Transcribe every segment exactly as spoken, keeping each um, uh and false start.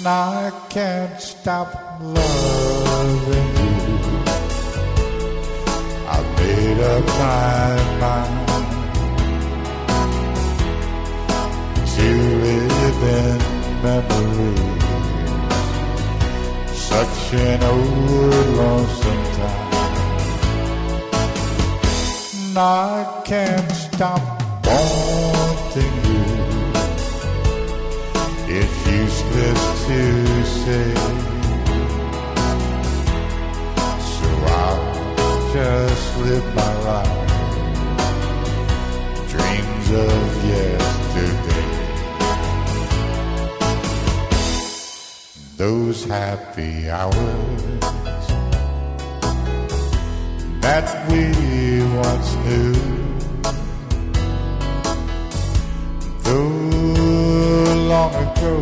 I can't stop loving you. I made up my mind to live in memories. Such an old lonesome time. I can't stop wanting you. It's useless to say, so I'll just live my life. Dreams of yesterday, those happy hours that we once knew. Though long ago,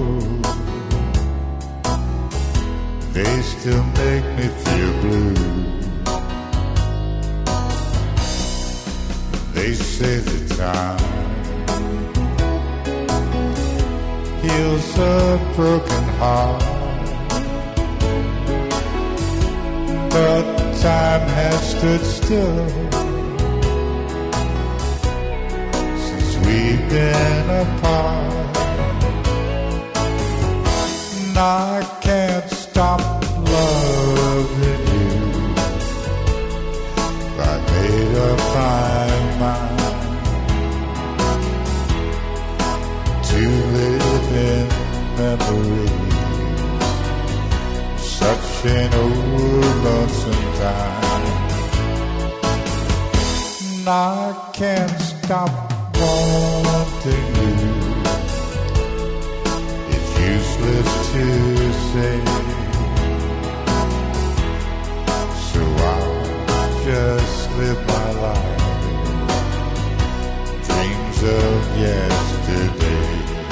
they still make me feel blue. They say the time heals a broken heart, but time has stood still since we've been apart. I can't stop loving you. I made up my mind to live in memories. Such an old lonesome time. I can't stop wanting you. Useless to say, so I'll just live my life. Dreams of yesterday.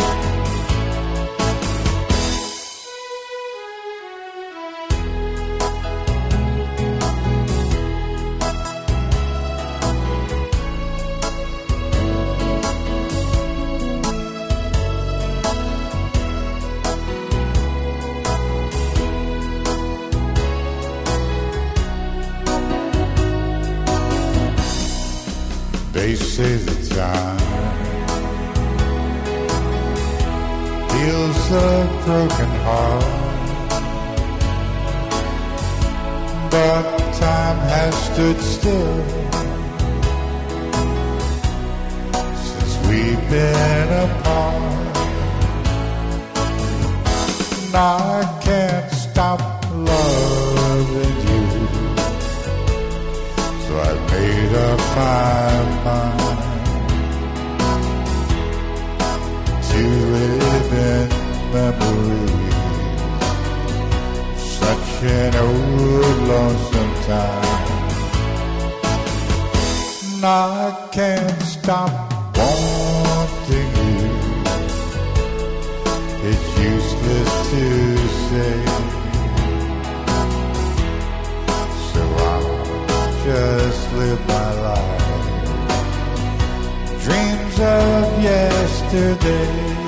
They say the time heals a broken heart, but time has stood still since we've been apart. I can't stop loving you, so I made up my mind to live in memories. Such an old lonesome time. I can't stop wanting you. It's useless to say, so I'll just live my life. Dreams of yesterday.